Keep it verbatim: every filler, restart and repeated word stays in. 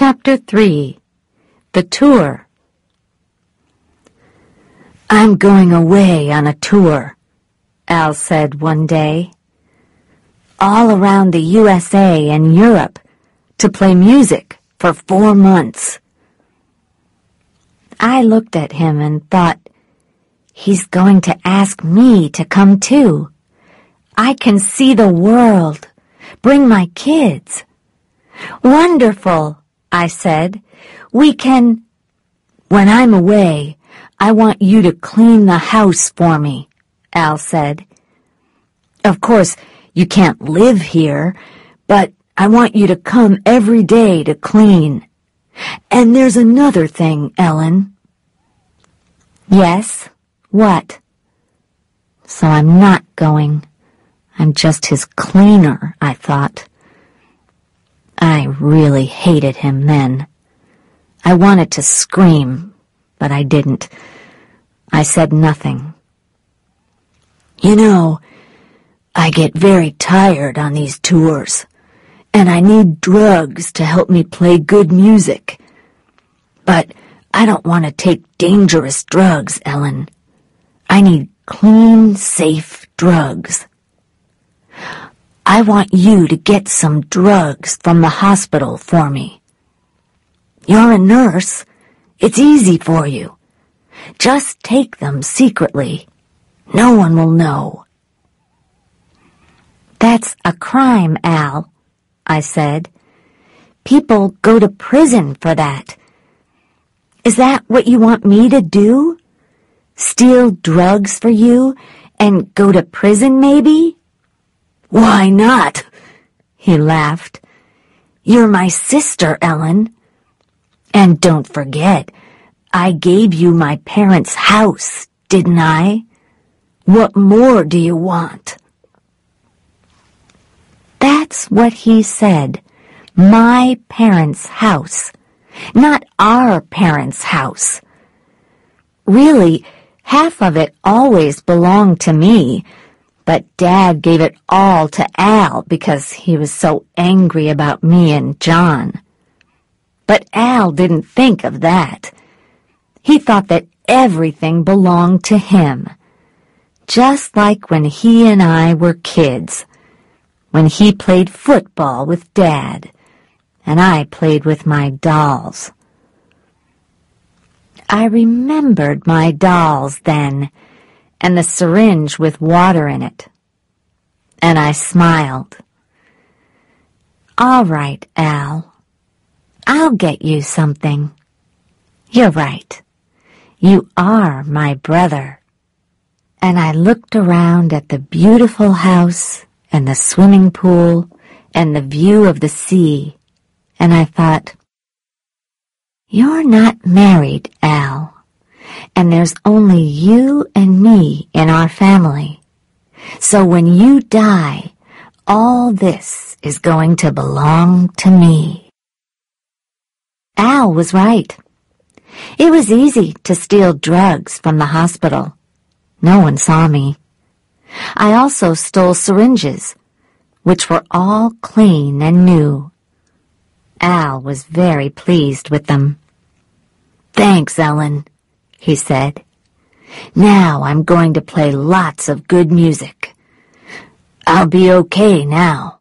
Chapter three. The Tour. "I'm going away on a tour," Al said one day. "All around the U S A and Europe to play music for four months." I looked at him and thought, he's going to ask me to come too. I can see the world, bring my kids. "Wonderful," I said. "We can—" "When I'm away, I want you to clean the house for me," Al said. "Of course, you can't live here, but I want you to come every day to clean. And there's another thing, Ellen." "Yes? What?" So I'm not going. I'm just his cleaner, I thought. I really hated him then. I wanted to scream, but I didn't. I said nothing. "You know, I get very tired on these tours, and I need drugs to help me play good music. But I don't want to take dangerous drugs, Ellen. I need clean, safe drugs. I want you to get some drugs from the hospital for me. You're a nurse. It's easy for you. Just take them secretly. No one will know." "That's a crime, Al," I said. "People go to prison for that. Is that what you want me to do? Steal drugs for you and go to prison, maybe?" "Why not?" He laughed. "You're my sister, Ellen. And don't forget, I gave you my parents' house, didn't I? What more do you want?" That's what he said. My parents' house. Not our parents' house. Really, half of it always belonged to me, but Dad gave it all to Al because he was so angry about me and John. But Al didn't think of that. He thought that everything belonged to him, just like when he and I were kids, when he played football with Dad, and I played with my dolls. I remembered my dolls then, and the syringe with water in it. And I smiled. "All right, Al. I'll get you something. You're right. You are my brother." And I looked around at the beautiful house and the swimming pool and the view of the sea, and I thought, you're not married, Al, and there's only you and me in our family. So when you die, all this is going to belong to me. Al was right. It was easy to steal drugs from the hospital. No one saw me. I also stole syringes, which were all clean and new. Al was very pleased with them. "Thanks, Ellen," he said. "Now I'm going to play lots of good music. I'll be okay now."